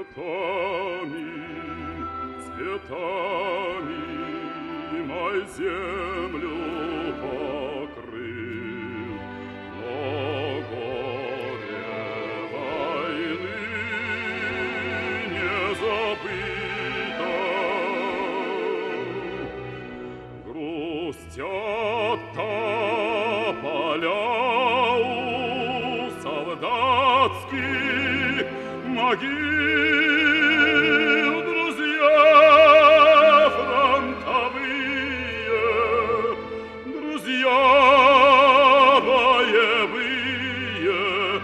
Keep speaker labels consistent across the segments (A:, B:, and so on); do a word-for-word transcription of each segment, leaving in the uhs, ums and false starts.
A: Цветами, цветами мой землю покрыл, но горе войны не забыто. Грустят тополя у солдатских могил, друзья фронтовые, друзья боевые,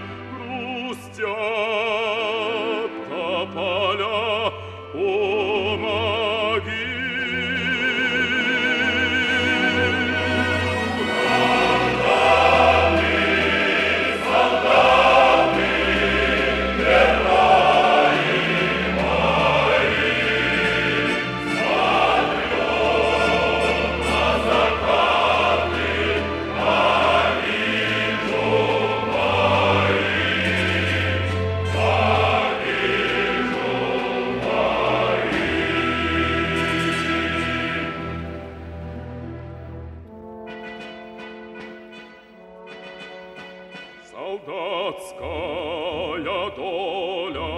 A: грустят тополя у могил. Солдатская доля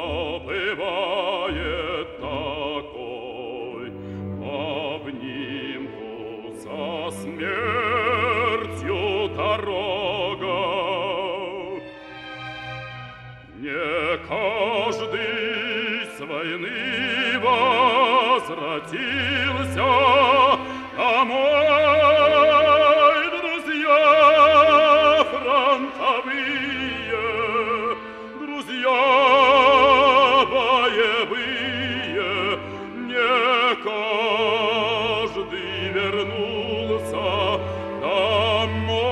A: бывает такой, в обнимку со смертью дорога. Не каждый с войны возвратился домой, друзья фронтовые, друзья боевые, не каждый вернулся домой.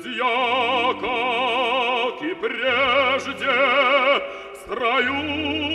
A: Как и прежде в строю